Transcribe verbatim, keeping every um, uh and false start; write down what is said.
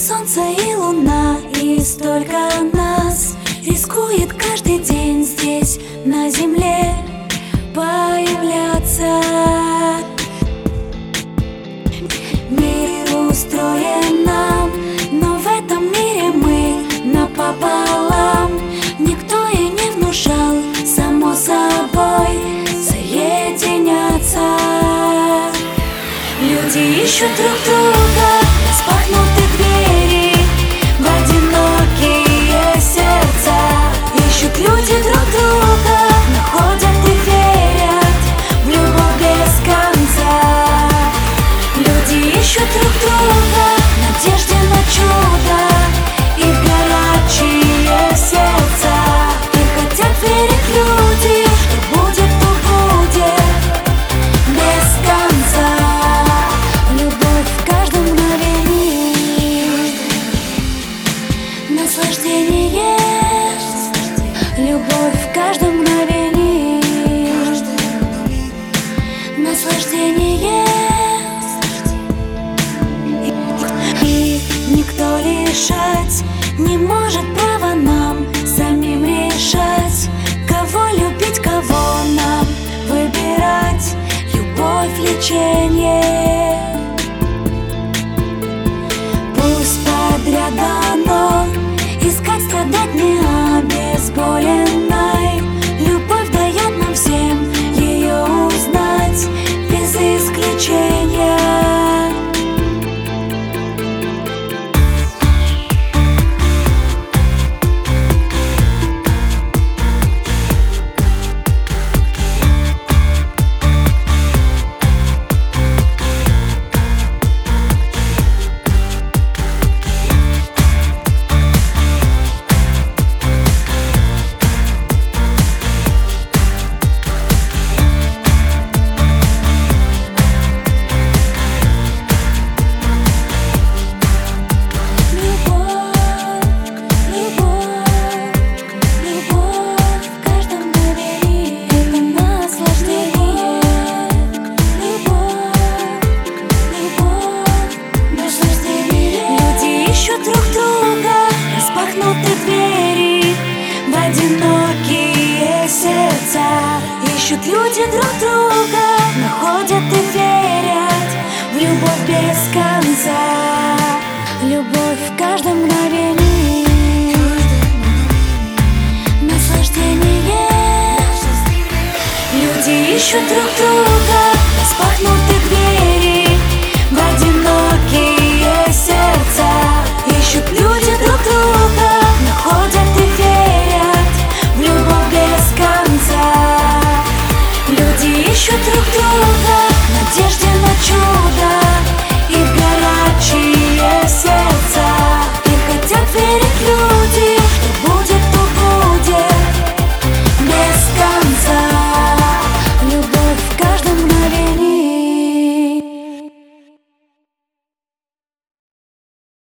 солнце и луна, и столько нас рискует каждый день здесь, на земле, появляться. Мир устроен нам, но в этом мире мы напополам. Никто и не внушал, само собой, соединяться. Люди ищут друг друга, распахнуты двери в одинокие сердца. Ищут люди друг друга, находят и верят в любовь без конца. Люди ищут друг друга в надежде на чудо и горячие сердца. И хотят верить люди, что будет, то будет без конца. Любовь в каждом мгновении, наслаждение. Любовь в каждом мгновении, наслаждение. И никто лишать не может права нам самим решать, кого любить, кого нам выбирать. Любовь — лечение. Пусть подряд дано искать, страдать не обезболенной. Любовь дает нам всем ее узнать без исключения. Друг друга, распахнуты двери в одинокие сердца. Ищут люди друг друга, находят и верят в любовь без конца. Любовь в каждом мгновении, наслаждение. Люди ищут друг друга, распахнуты двери в одинокие сердца. Ищут люди друг друга, находят и верят в любовь без конца. Люди ищут друг друга.